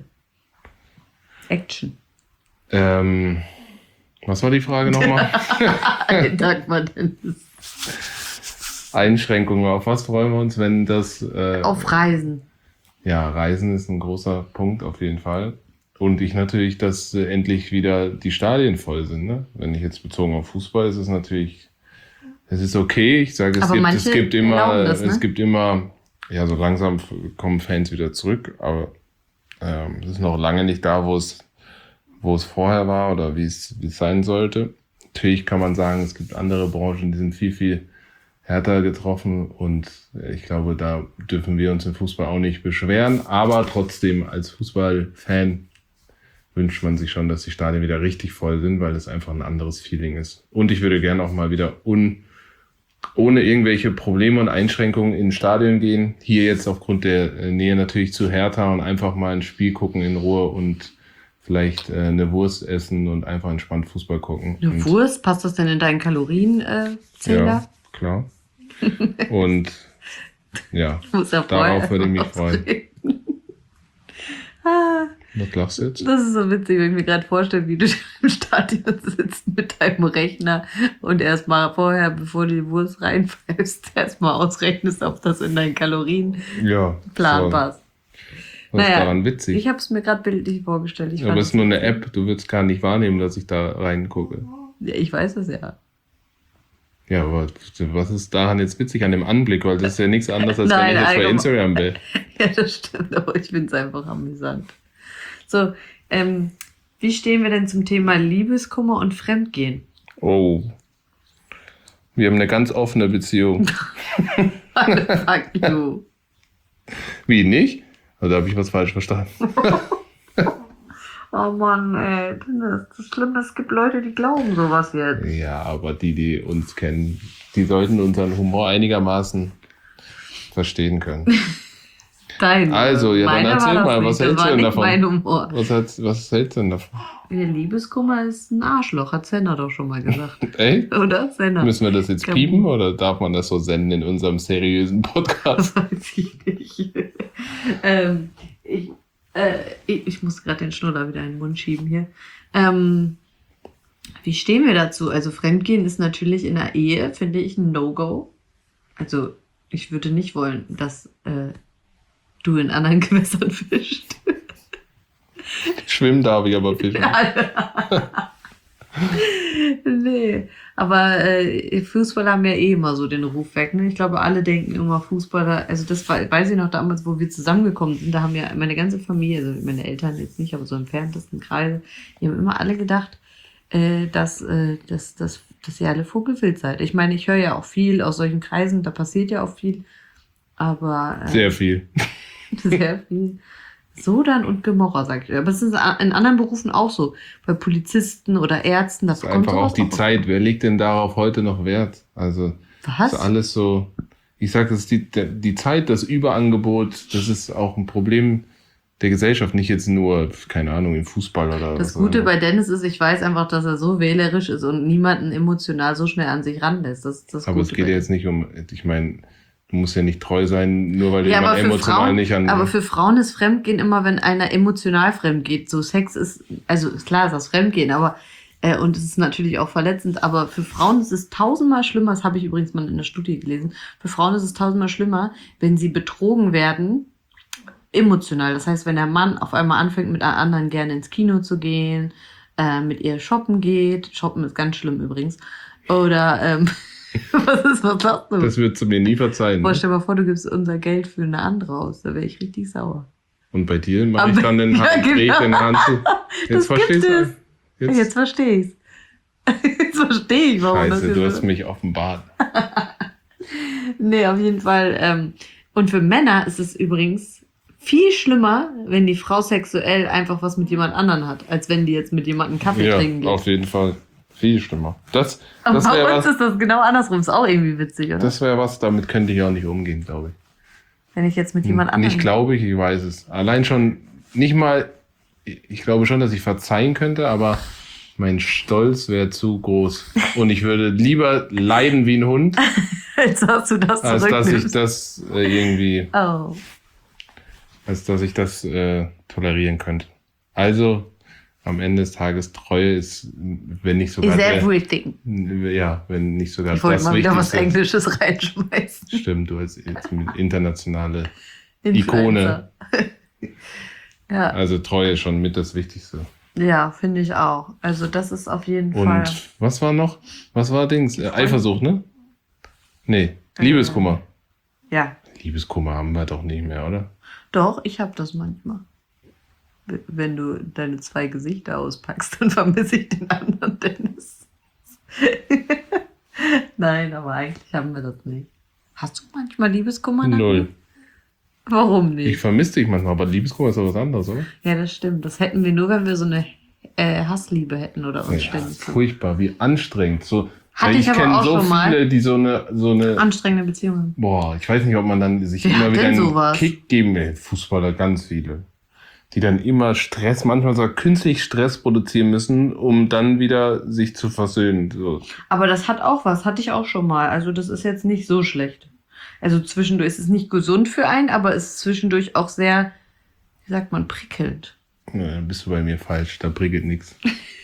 Action. Ähm, was war die Frage nochmal? Dagmar Dennis. Einschränkungen. Auf was freuen wir uns, wenn das... Äh, Auf Reisen. Ja, Reisen ist ein großer Punkt auf jeden Fall. Und ich natürlich, dass äh, endlich wieder die Stadien voll sind. Ne? Wenn ich jetzt bezogen auf Fußball, ist es natürlich, es ist okay. Ich sage, es Aber gibt, es manche gibt immer, erlauben das, ne? es gibt immer, ja, so langsam kommen Fans wieder zurück, aber ähm, es ist noch lange nicht da, wo es, wo es vorher war oder wie es, wie es sein sollte. Natürlich kann man sagen, es gibt andere Branchen, die sind viel, viel härter getroffen und ich glaube, da dürfen wir uns im Fußball auch nicht beschweren, aber trotzdem als Fußballfan wünscht man sich schon, dass die Stadien wieder richtig voll sind, weil es einfach ein anderes Feeling ist. Und ich würde gerne auch mal wieder un, ohne irgendwelche Probleme und Einschränkungen in Stadien gehen. Hier jetzt aufgrund der Nähe natürlich zu Hertha und einfach mal ein Spiel gucken in Ruhe und vielleicht äh, eine Wurst essen und einfach entspannt Fußball gucken. Eine Und, Wurst, passt das denn in deinen Kalorienzähler? Äh, ja, klar. Und ja, Muss ja darauf vorher würde ich mich ausreden. Ah, was lachst du jetzt? das ist so witzig, wenn ich mir gerade vorstelle, wie du im Stadion sitzt mit deinem Rechner und erstmal vorher, bevor du die Wurst reinpfeifst, erstmal ausrechnest, ob das in deinen Kalorienplan Ja, so. passt. Was ist Naja, daran witzig? Ich habe es mir gerade bildlich vorgestellt. Ich, Aber fand es ist nur eine App, du willst gar nicht wahrnehmen, dass ich da reingucke. Ja, ich weiß es ja. Ja, aber was ist daran jetzt witzig an dem Anblick? Weil das ist ja nichts anderes, als Nein, wenn ich jetzt bei allgemein. Instagram bin. Ja, das stimmt, aber ich finde es einfach amüsant. So, ähm, wie stehen wir denn zum Thema Liebeskummer und Fremdgehen? Oh. Wir haben eine ganz offene Beziehung. Fuck you. Wie, nicht? Oder habe ich was falsch verstanden? Oh Mann, ey, das ist schlimm, es gibt Leute, die glauben sowas jetzt. Ja, aber die, die uns kennen, die sollten unseren Humor einigermaßen verstehen können. Dein. Also, ja, dann Meiner erzähl war das mal, nicht, was das hältst war du denn nicht davon? mein Humor. Was, hat, was hältst du denn davon? Der Liebeskummer ist ein Arschloch, hat Senna doch schon mal gesagt. Ey? Oder? Senna. Müssen wir das jetzt Kann- piepen oder darf man das so senden in unserem seriösen Podcast? Das weiß ich nicht. ähm, ich, äh, ich, ich muss gerade den Schnuller wieder in den Mund schieben hier. Ähm, wie stehen wir dazu? Also Fremdgehen ist natürlich in der Ehe, finde ich, ein No-Go. Also ich würde nicht wollen, dass äh, du in anderen Gewässern fischst. Schwimmen darf ich aber fischen. Nee, aber äh, Fußballer haben ja eh immer so den Ruf weg. Ne? Ich glaube, alle denken immer Fußballer, also das war, weiß ich noch damals, wo wir zusammengekommen sind, da haben ja meine ganze Familie, also meine Eltern jetzt nicht, aber so im entferntesten Kreise, die haben immer alle gedacht, äh, dass, äh, dass, dass, dass ihr alle Vogelwild seid. Ich meine, ich höre ja auch viel aus solchen Kreisen, da passiert ja auch viel, aber äh, Sehr viel. sehr viel. Sodom und Gomorra, sag ich. Aber es ist in anderen Berufen auch so. Bei Polizisten oder Ärzten, Das das ist einfach auch die Zeit. Wer legt denn darauf heute noch Wert? Also, Was? das ist alles so. Ich sag, das ist die, die Zeit, das Überangebot, das ist auch ein Problem der Gesellschaft, nicht jetzt nur, keine Ahnung, im Fußball oder Das was Gute auch bei Dennis ist, ich weiß einfach, dass er so wählerisch ist und niemanden emotional so schnell an sich ranlässt. Das ist das Aber Gute es geht bei ja jetzt nicht um, ich meine, du musst ja nicht treu sein, nur weil du Ja, aber jemand für, emotional Frauen, nicht an. aber für Frauen ist Fremdgehen immer, wenn einer emotional fremd geht. So Sex ist, also ist klar, ist das Fremdgehen, aber äh, und es ist natürlich auch verletzend, aber für Frauen ist es tausendmal schlimmer, das habe ich übrigens mal in der Studie gelesen, für Frauen ist es tausendmal schlimmer, wenn sie betrogen werden, emotional. Das heißt, wenn der Mann auf einmal anfängt, mit einer anderen gerne ins Kino zu gehen, äh, mit ihr shoppen geht, shoppen ist ganz schlimm übrigens, oder ähm, was ist, was sagst du? Das würdest du mir nie verzeihen. Boah, Ne? stell mal vor, du gibst unser Geld für eine andere aus. Da wäre ich richtig sauer. Und bei dir mache Aber- ich dann den Ja, Hand, genau. dreh ich den Hand zu. Jetzt Das verstehst gibt du? es. Jetzt, jetzt verstehe ich's. Jetzt verstehe ich, warum das Scheiße, jetzt du so- hast mich offenbart. Nee, auf jeden Fall. Ähm, und für Männer ist es übrigens viel schlimmer, wenn die Frau sexuell einfach was mit jemand anderen hat, als wenn die jetzt mit jemandem Kaffee Ja, trinken geht. auf jeden Fall. Viel schlimmer. Das, Und das bei wäre uns was, ist das genau andersrum. Ist auch irgendwie witzig, oder? das wär was, damit könnte ich auch nicht umgehen, glaube ich. wenn ich jetzt mit jemand anderem... Nicht glaube ich, ich weiß es. Allein schon, nicht mal, ich glaube schon, dass ich verzeihen könnte, aber mein Stolz wäre zu groß. Und ich würde lieber leiden wie ein Hund, Als dass du das als dass ich zurücknimmst. das äh, irgendwie, Oh. als dass ich das äh, tolerieren könnte. Also, am Ende des Tages, Treue ist, wenn nicht sogar Is der, everything. ja, wenn nicht sogar Ich wollte das mal wieder was Wichtigste. Englisches reinschmeißen. Stimmt, du als internationale. Influencer. ja, Also Treue ist schon mit das Wichtigste. ja finde ich auch. Also das ist auf jeden Fall... Und was war noch? Was war Dings? Äh, Eifersucht, ne? Nee, Liebeskummer. Ja, Liebeskummer haben wir doch nicht mehr, oder? doch, ich habe das manchmal. W- Wenn du deine zwei Gesichter auspackst, dann vermisse ich den anderen Dennis. Nein, aber eigentlich haben wir das nicht. Hast du manchmal Liebeskummer? Naki? Null. Warum Ich nicht? vermisse dich manchmal, aber Liebeskummer ist doch was anderes, oder? Ja, das stimmt. Das hätten wir nur, wenn wir so eine äh, Hassliebe hätten oder uns Ja, ständig so furchtbar, wie anstrengend. So, Hatte weil ich aber kenn auch so schon mal. viele, die so eine, so eine, anstrengende Beziehungen. boah, ich weiß nicht, ob man dann sich Wer immer hat wieder denn einen sowas? Kick geben will. Fußballer, ganz viele. Die dann immer Stress, manchmal sogar künstlich Stress produzieren müssen, um dann wieder sich zu versöhnen. So. Aber das hat auch was, hatte ich auch schon mal. Also das ist jetzt nicht so schlecht. Also zwischendurch ist es nicht gesund für einen, aber es ist zwischendurch auch sehr, wie sagt man, prickelnd. Ja, dann bist du bei mir falsch, da prickelt nichts.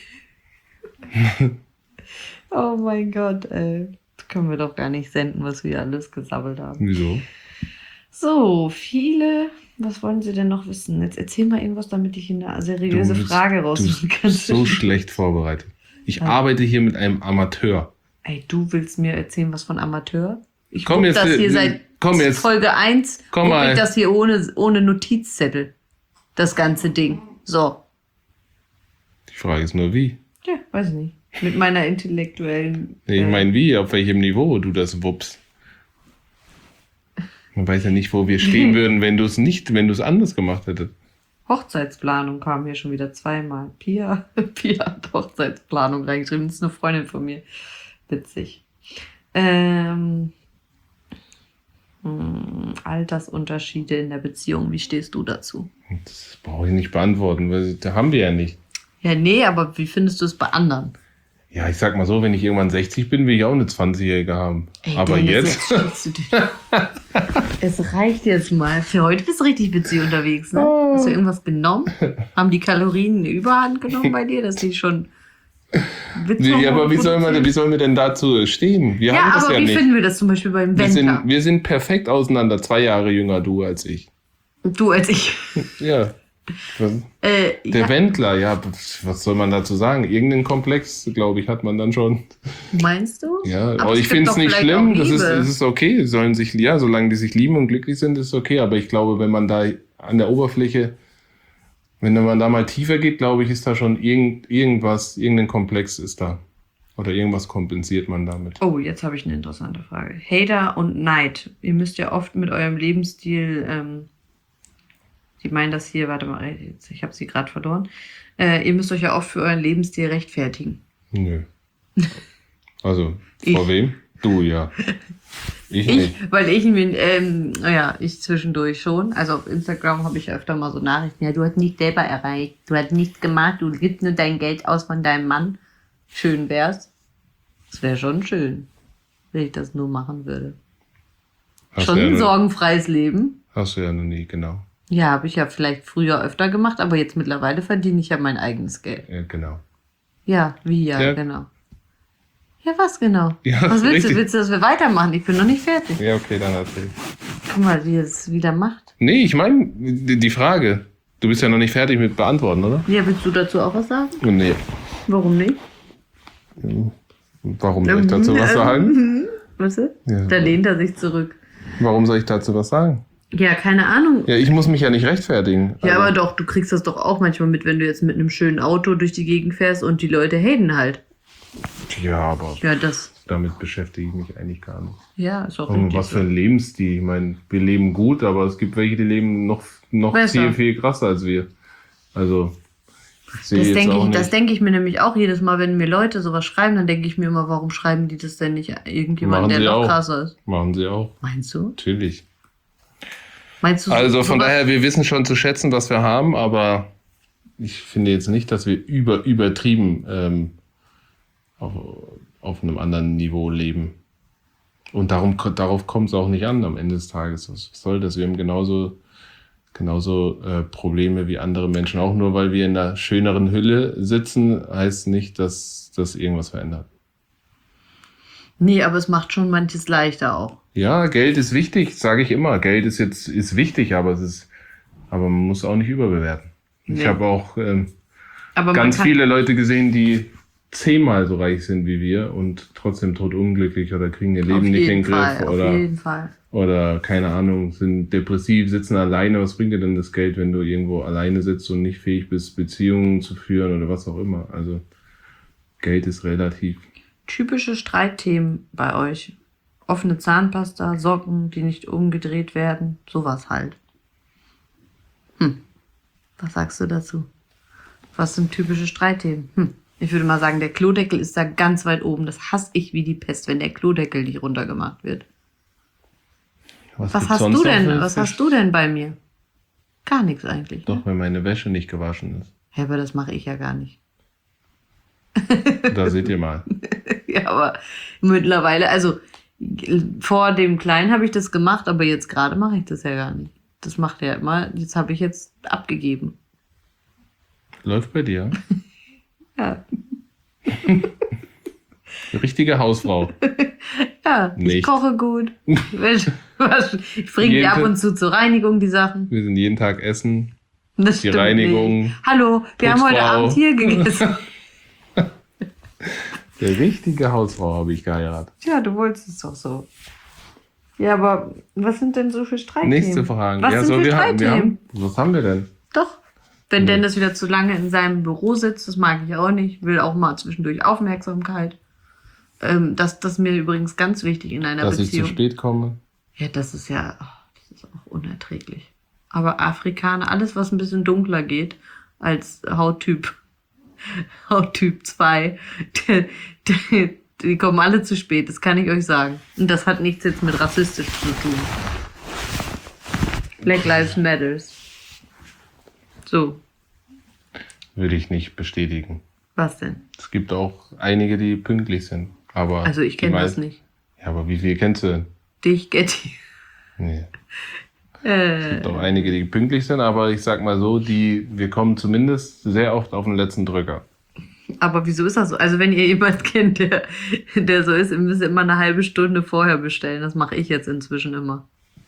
Oh mein Gott, ey. Das können wir doch gar nicht senden, was wir alles gesammelt haben. Wieso? So, viele. Was wollen Sie denn noch wissen? Jetzt erzähl mal irgendwas, damit ich eine seriöse Du bist- Frage Du raussuchen bist kann. so schlecht vorbereitet. Ich Ja. arbeite hier mit einem Amateur. Ey, du willst mir erzählen, was von Amateur? Ich Komm guck jetzt, das äh, hier seit komm jetzt. Folge eins. Komm guck mal. ich das hier ohne, ohne Notizzettel. Das ganze Ding. So. Die Frage ist nur, wie? Ja, weiß ich nicht. Mit meiner intellektuellen. Nee, ich äh, meine, wie? Auf welchem Niveau du das wuppst? Man weiß ja nicht, wo wir stehen würden, wenn du es nicht, wenn du es anders gemacht hättest. Hochzeitsplanung kam hier schon wieder zweimal. Pia, Pia hat Hochzeitsplanung reingeschrieben. Das ist eine Freundin von mir. Witzig. Ähm, hm, Altersunterschiede in der Beziehung. Wie stehst du dazu? Das brauche ich nicht beantworten, weil da haben wir ja nicht. Ja, nee, aber wie findest du es bei anderen? Ja, ich sag mal so, wenn ich irgendwann sechzig bin, will ich auch eine zwanzigjährige haben. Ey, Aber Dennis, jetzt, stellst du dich- es reicht jetzt mal. Für heute bist du richtig witzig unterwegs, ne? Hast du irgendwas genommen? Haben die Kalorien eine Überhand genommen bei dir, dass die schon ja, aber wie soll, man, produzieren? wie sollen wir denn dazu stehen? Wir Ja, haben das aber ja wie nicht. finden wir das zum Beispiel beim Wir sind, Wendler? wir sind perfekt auseinander, zwei Jahre jünger, du als ich. Du als ich. Ja. Was, Äh, der ja, Wendler, ja, was soll man dazu sagen? Irgendeinen Komplex, glaube ich, hat man dann schon. meinst du? Ja, Aber aber es ich gibt finde es doch nicht vielleicht schlimm, auch das ist, Liebe. das ist okay, sie sollen sich, ja, solange die sich lieben und glücklich sind, ist okay, aber ich glaube, wenn man da an der Oberfläche, wenn man da mal tiefer geht, glaube ich, ist da schon irgend, irgendwas, irgendein Komplex ist da. Oder irgendwas kompensiert man damit. Oh, jetzt habe ich eine interessante Frage. Hater und Neid. Ihr müsst ja oft mit eurem Lebensstil ähm, Die meinen das hier, warte mal, ich habe sie gerade verloren. Äh, ihr müsst euch ja oft für euren Lebensstil rechtfertigen. Nö. Also, Ich. vor wem? Du, ja. Ich Ich, nicht. weil ich mir, ähm, ja, ich zwischendurch schon. Also auf Instagram habe ich öfter mal so Nachrichten. Ja, du hast nicht selber erreicht. Du hast nichts gemacht. Du gibst nur dein Geld aus von deinem Mann. Schön wär's. Das wäre schon schön, wenn ich das nur machen würde. Hast schon du ja ein noch- sorgenfreies Leben. Hast du ja noch nie, genau. Ja, habe ich ja vielleicht früher öfter gemacht, aber jetzt mittlerweile verdiene ich ja mein eigenes Geld. Ja, genau. Ja, wie ja, Ja. genau. Ja, was genau? Ja, was willst richtig. du? Willst du, dass wir weitermachen? Ich bin noch nicht fertig. Ja, okay, dann erzähl. Guck mal, wie es wieder macht. Nee, ich meine, die, die Frage. Du bist ja noch nicht fertig mit beantworten, oder? Ja, willst du dazu auch was sagen? Nee. Warum nicht? Warum soll ich dazu was sagen? Weißt du? Ja. Da lehnt er sich zurück. Warum soll ich dazu was sagen? Ja, keine Ahnung. Ja, ich muss mich ja nicht rechtfertigen. Ja, Also, aber doch, du kriegst das doch auch manchmal mit, wenn du jetzt mit einem schönen Auto durch die Gegend fährst und die Leute haten halt. Ja, aber Ja, das. damit beschäftige ich mich eigentlich gar nicht. Ja, ist auch Und richtig. was für ein Lebensstil. Ich meine, wir leben gut, aber es gibt welche, die leben noch, noch Besser. viel, viel krasser als wir. Also, ich sehe Das jetzt denke auch ich, nicht. das denke ich mir nämlich auch jedes Mal, wenn mir Leute sowas schreiben, dann denke ich mir immer, warum schreiben die das denn nicht irgendjemand, Machen der sie noch auch. krasser ist? Machen sie auch. Meinst du? Natürlich. Meinst du Also von sowas- daher, wir wissen schon zu schätzen, was wir haben, aber ich finde jetzt nicht, dass wir über, übertrieben ähm, auf, auf einem anderen Niveau leben. Und darum, darauf kommt es auch nicht an am Ende des Tages. Was soll das? Wir haben genauso, genauso äh, Probleme wie andere Menschen. Auch nur weil wir in einer schöneren Hülle sitzen, heißt nicht, dass das irgendwas verändert. Nee, aber es macht schon manches leichter auch. Ja, Geld ist wichtig, sage ich immer. Geld ist jetzt ist wichtig, aber es ist, aber man muss auch nicht überbewerten. Ich Nee. habe auch ähm, Aber ganz man kann, viele Leute gesehen, die zehnmal so reich sind wie wir und trotzdem totunglücklich oder kriegen ihr auf Leben nicht in jeden den Griff Fall, auf oder, jeden Fall. oder keine Ahnung, sind depressiv, sitzen alleine. Was bringt dir denn das Geld, wenn du irgendwo alleine sitzt und nicht fähig bist, Beziehungen zu führen oder was auch immer? Also Geld ist relativ. Typische Streitthemen bei euch. Offene Zahnpasta, Socken, die nicht umgedreht werden, sowas halt. Hm. Was sagst du dazu? Was sind typische Streitthemen? Hm. Ich würde mal sagen, der Klodeckel ist da ganz weit oben. Das hasse ich wie die Pest, wenn der Klodeckel nicht runtergemacht wird. Was gibt's hast sonst du noch denn? für Was Fisch? hast du denn bei mir? Gar nichts eigentlich. Doch, wenn meine Wäsche nicht gewaschen ist. Ja, aber das mache ich ja gar nicht. Da seht ihr mal. Ja, aber mittlerweile, also vor dem Kleinen habe ich das gemacht, aber jetzt gerade mache ich das ja gar nicht. Das macht er immer. Jetzt habe ich jetzt abgegeben. Läuft bei dir. Ja, Richtige Hausfrau. ja ich Nicht. koche gut. Ich bringe die Jeden ab Tag- und zu zur Reinigung, die Sachen. Wir sind jeden Tag essen. Das Die stimmt Reinigung, nicht. Hallo, wir haben heute Putzfrau. Abend hier gegessen. Der richtige Hausfrau habe ich geheiratet. Ja, du wolltest es doch so. Ja, aber was sind denn so für Streitthemen? Nächste Frage. Was ja, sind so, für wir haben, wir Streitthemen? haben, was haben wir denn? Doch. Wenn Nee. Dennis wieder zu lange in seinem Büro sitzt, das mag ich auch nicht. Will auch mal zwischendurch Aufmerksamkeit. Ähm, das, das ist mir übrigens ganz wichtig in einer Dass ich Beziehung. zu spät komme. Ja, das ist ja, oh, das ist auch unerträglich. Aber Afrikaner, alles was ein bisschen dunkler geht als Hauttyp, Hauttyp zwei, die, die, die kommen alle zu spät, das kann ich euch sagen. Und das hat nichts jetzt mit rassistisch zu tun. Black Lives Matters. So, Würde ich nicht bestätigen. was denn? Es gibt auch einige, die pünktlich sind. Aber Also ich die kenne das meisten- nicht. Ja, aber wie viel kennst du denn? Dich, Getty. Nee. Äh, gibt auch einige, die pünktlich sind, aber ich sag mal so, die, wir kommen zumindest sehr oft auf den letzten Drücker. aber wieso ist das so? Also wenn ihr jemanden kennt, der, der so ist, ihr müsst immer eine halbe Stunde vorher bestellen. Das mache ich jetzt inzwischen immer.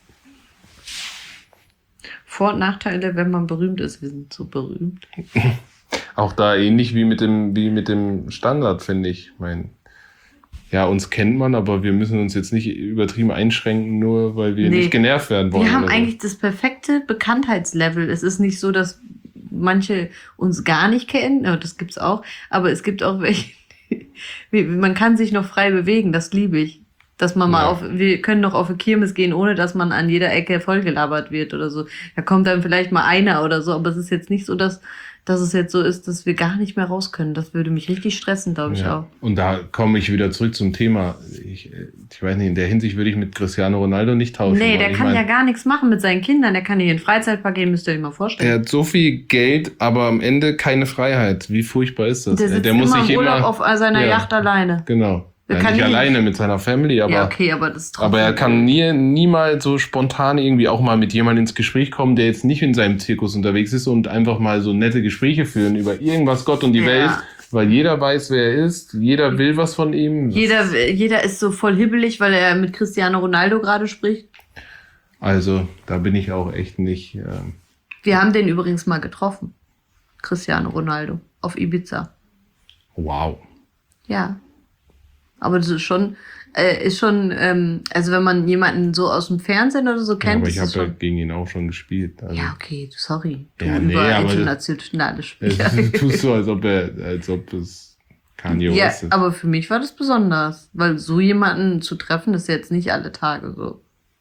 Vor- und Nachteile, wenn man berühmt ist. Wir sind so berühmt. Auch da ähnlich wie mit dem, wie mit dem Standard, finde ich. Ich mein, ja, uns kennt man, aber wir müssen uns jetzt nicht übertrieben einschränken, nur weil wir Nee. nicht genervt werden wollen. Wir haben oder so. eigentlich das perfekte Bekanntheitslevel. Es ist nicht so, dass manche uns gar nicht kennen. Ja, das gibt's auch. Aber es gibt auch welche, wie- man kann sich noch frei bewegen. Das liebe ich. Dass man mal Ja. auf, wir können doch auf eine Kirmes gehen, ohne dass man an jeder Ecke vollgelabert wird oder so. Da kommt dann vielleicht mal einer oder so, aber es ist jetzt nicht so, dass, dass es jetzt so ist, dass wir gar nicht mehr raus können. Das würde mich richtig stressen, glaube ich Ja. auch. Und da komme ich wieder zurück zum Thema. Ich, ich weiß nicht, in der Hinsicht würde ich mit Cristiano Ronaldo nicht tauschen. Nee, weil der ich kann mein, ja gar nichts machen mit seinen Kindern. Der kann nicht in den Freizeitpark gehen, müsst ihr euch mal Der vorstellen. hat so viel Geld, aber am Ende keine Freiheit. Wie furchtbar ist das? Der sitzt der muss immer sich im Urlaub immer auf seiner ja. Yacht alleine. Genau. Der Ja, kann nicht nie- alleine mit seiner Family, aber, ja, okay, aber das ist trotzdem. aber er kann nie, niemals so spontan irgendwie auch mal mit jemandem ins Gespräch kommen, der jetzt nicht in seinem Zirkus unterwegs ist und einfach mal so nette Gespräche führen über irgendwas, Gott und die Ja. Welt, weil jeder weiß, wer er ist, jeder will was von ihm. Das- Jeder, jeder ist so voll hibbelig, weil er mit Cristiano Ronaldo gerade spricht. Also, da bin ich auch echt nicht. Ähm, Wir haben den übrigens mal getroffen. Cristiano Ronaldo auf Ibiza. wow. Ja. Aber das ist schon, äh, ist schon, ähm, also wenn man jemanden so aus dem Fernsehen oder so Ja, kennt, aber ist ich es habe ja schon. gegen ihn auch schon gespielt. Also, Ja, okay, sorry. Du Ja, nee, über aber- internationale Spieler. Es tust so, als ob er, als ob es Kanye Ja, West ist. aber für mich war das besonders, weil so jemanden zu treffen, ist jetzt nicht alle Tage so.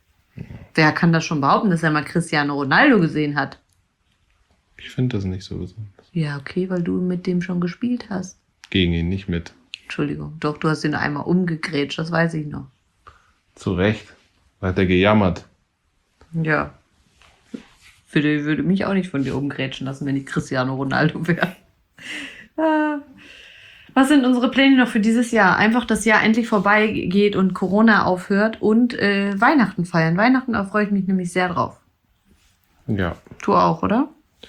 Wer kann das schon behaupten, dass er mal Cristiano Ronaldo gesehen hat? Ich finde das nicht so besonders. Ja, okay, weil du mit dem schon gespielt hast. Gegen ihn nicht mit. Entschuldigung, doch, du hast ihn einmal umgegrätscht, das weiß ich noch. Zu Recht. Da hat er gejammert. Ja. Würde, würde mich auch nicht von dir umgrätschen lassen, wenn ich Cristiano Ronaldo wäre. Ah. Was sind unsere Pläne noch für dieses Jahr? Einfach das Jahr endlich vorbeigeht und Corona aufhört und äh, Weihnachten feiern. Weihnachten, da freue ich mich nämlich sehr drauf. Ja. Du auch, oder?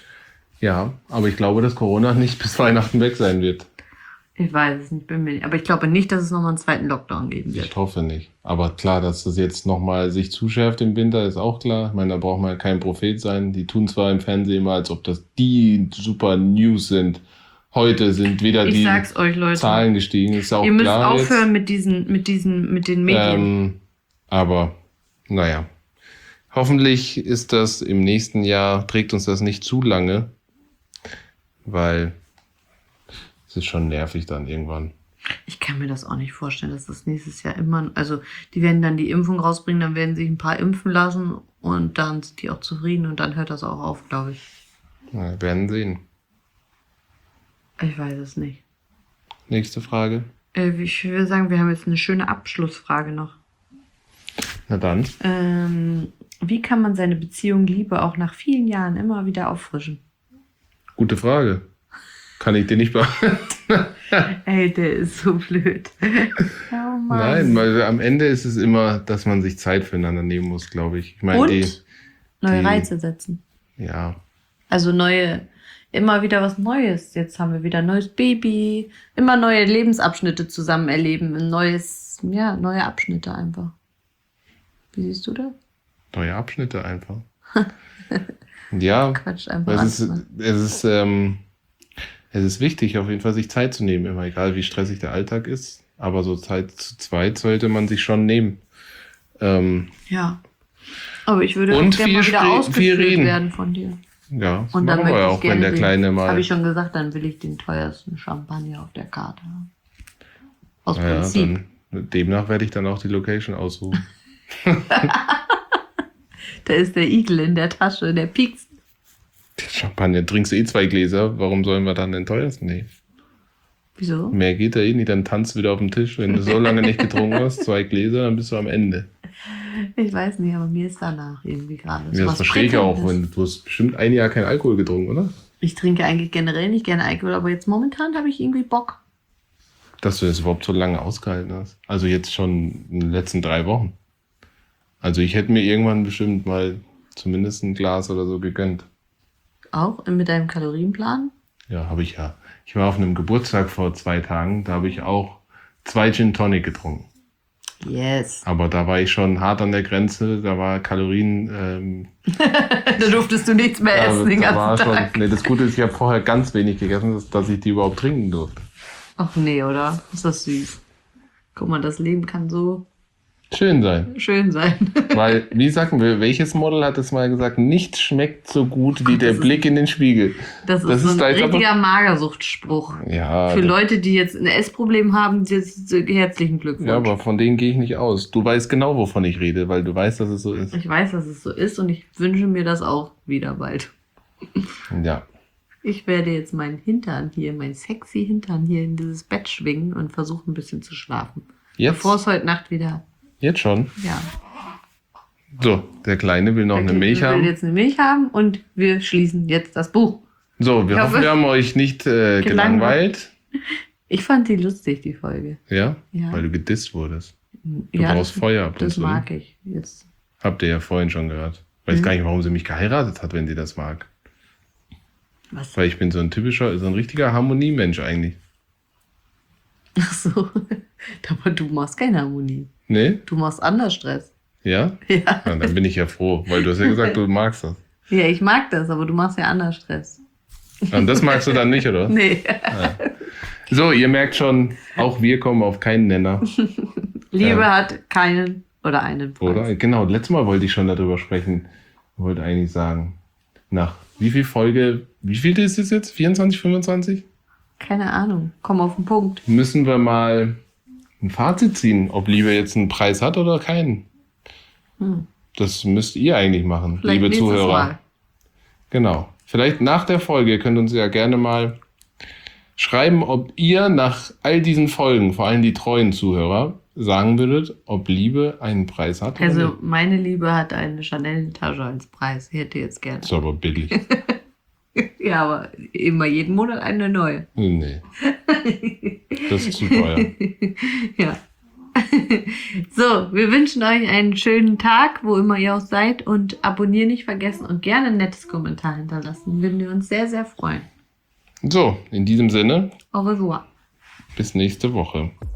Ja, aber ich glaube, dass Corona nicht bis Weihnachten weg sein wird. Ich weiß es nicht, bin mir nicht. Aber ich glaube nicht, dass es nochmal einen zweiten Lockdown geben wird. Ich hoffe nicht. Aber klar, dass das jetzt nochmal sich zuschärft im Winter, ist auch klar. Ich meine, da braucht man kein Prophet sein. Die tun zwar im Fernsehen immer, als ob das die super News sind. Heute sind wieder Ich die sag's euch, Leute. Zahlen gestiegen. Ist auch Ihr müsst klar aufhören jetzt. mit diesen, mit diesen, mit den Medien. Ähm, aber, naja. Hoffentlich ist das im nächsten Jahr, trägt uns das nicht zu lange, weil es ist schon nervig dann irgendwann. Ich kann mir das auch nicht vorstellen, dass das nächstes Jahr immer, also die werden dann die Impfung rausbringen, dann werden sich ein paar impfen lassen und dann sind die auch zufrieden und dann hört das auch auf, glaube ich. Ja, wir werden sehen. Ich weiß es nicht. Nächste Frage. Äh, ich würde sagen, wir haben jetzt eine schöne Abschlussfrage noch. Na dann. Ähm, wie kann man seine Beziehung Liebe auch nach vielen Jahren immer wieder auffrischen? Gute Frage. Kann ich dir nicht beantworten. Ey, der ist so blöd. Oh Mann. Nein, weil am Ende ist es immer, dass man sich Zeit füreinander nehmen muss, glaube ich. Ich meine, Und die, neue die- Reize setzen. ja, Also neue, immer wieder was Neues. Jetzt haben wir wieder ein neues Baby, immer neue Lebensabschnitte zusammen erleben, ein neues, ja, neue Abschnitte einfach. Wie siehst du das? neue Abschnitte einfach. Ja, Quatsch einfach. es ist, an. es ist, ähm, es ist wichtig, auf jeden Fall sich Zeit zu nehmen, immer egal wie stressig der Alltag ist. Aber so Zeit zu zweit sollte man sich schon nehmen. Ähm, Ja. Aber ich würde Und auch gerne viel mal wieder spre- ausgeführt viel reden. werden von dir. ja, das Und dann machen wir möchte ja ich auch, wenn gerne der den, Kleine mal. habe ich schon gesagt, dann will ich den teuersten Champagner auf der Karte haben. Aus Ja, Prinzip. dann, demnach werde ich dann auch die Location aussuchen. Da ist der Igel in der Tasche, der piekst. Champagner, trinkst du eh zwei Gläser, warum sollen wir dann den teuersten nehmen? Wieso? Mehr geht da eh nicht, dann tanzt du wieder auf dem Tisch. Wenn du so lange nicht getrunken hast, zwei Gläser, dann bist du am Ende. Ich weiß nicht, aber mir ist danach irgendwie gerade. so Ja, das was verstehe ich auch. Prickelndes. Wenn, du hast bestimmt ein Jahr kein Alkohol getrunken, oder? Ich trinke eigentlich generell nicht gerne Alkohol, aber jetzt momentan habe ich irgendwie Bock. Dass du das überhaupt so lange ausgehalten hast. Also jetzt schon in den letzten drei Wochen. Also ich hätte mir irgendwann bestimmt mal zumindest ein Glas oder so gegönnt. Auch mit deinem Kalorienplan? Ja, habe ich ja. Ich war auf einem Geburtstag vor zwei Tagen, da habe ich auch zwei Gin Tonic getrunken. Yes. Aber da war ich schon hart an der Grenze, da war Kalorien... Ähm, Da durftest du nichts mehr da, essen den da war ganzen schon, Tag. nee, das Gute ist, ich habe vorher ganz wenig gegessen, dass, dass ich die überhaupt trinken durfte. Ach nee, oder? Ist das süß. Guck mal, das Leben kann so Schön sein. Schön sein. Weil, wie sagen wir, welches Model hat es mal gesagt, nichts schmeckt so gut wie Ach, der das ist- Blick in den Spiegel. Das ist Das so ist ein da jetzt aber- richtiger Magersuchtspruch. Ja, Für das- Leute, die jetzt ein Essproblem haben, jetzt herzlichen Glückwunsch. ja, aber von denen gehe ich nicht aus. Du weißt genau, wovon ich rede, weil du weißt, dass es so ist. Ich weiß, dass es so ist und ich wünsche mir das auch wieder bald. Ja. Ich werde jetzt meinen Hintern hier, mein sexy Hintern hier in dieses Bett schwingen und versuchen ein bisschen zu schlafen. Jetzt, Bevor es heute Nacht wieder, jetzt schon. ja. So, der Kleine will noch eine Milch wir will haben. jetzt eine Milch haben und wir schließen jetzt das Buch. So, wir Ich hoffen, hoffe- wir haben euch nicht äh, Gelangweilt. gelangweilt. Ich fand die lustig, die Folge. Ja? Ja. Weil du gedisst wurdest. Du ja, brauchst das, Feuer ab und Das zu. mag ich jetzt. Habt ihr ja vorhin schon gehört. Weiß Mhm. gar nicht, warum sie mich geheiratet hat, wenn sie das mag. Was? Weil ich bin so ein typischer, so ein richtiger Harmoniemensch eigentlich. Ach so. Aber du machst keine Harmonie. Nee? Du machst anders Stress. Ja? Ja. Ja, dann bin ich ja froh, weil du hast ja gesagt, du magst das. Ja, ich mag das, aber du machst ja anders Stress. Und das magst du dann nicht, oder? Nee. So, ihr merkt schon, auch wir kommen auf keinen Nenner. Liebe Ja. hat keinen oder einen Preis. Oder? Genau, letztes Mal wollte ich schon darüber sprechen. Ich wollte eigentlich sagen, nach wie viel Folge, wie viel ist es jetzt? vierundzwanzig, fünfundzwanzig? Keine Ahnung. Komm auf den Punkt. Müssen wir mal ein Fazit ziehen, ob Liebe jetzt einen Preis hat oder keinen. Hm. Das müsst ihr eigentlich machen, Vielleicht liebe nächstes Zuhörer. Mal. Genau. Vielleicht nach der Folge, ihr könnt uns ja gerne mal schreiben, ob ihr nach all diesen Folgen, vor allem die treuen Zuhörer, sagen würdet, ob Liebe einen Preis hat oder Also nicht. meine Liebe hat eine Chanel-Tasche als Preis. Ich hätte jetzt gerne. Das ist aber billig. Ja, aber immer jeden Monat eine neue. Nee. Das ist zu teuer. Ja. So, wir wünschen euch einen schönen Tag, wo immer ihr auch seid. Und abonnieren nicht vergessen und gerne ein nettes Kommentar hinterlassen. Würden wir uns sehr, sehr freuen. So, in diesem Sinne, Au revoir. bis nächste Woche.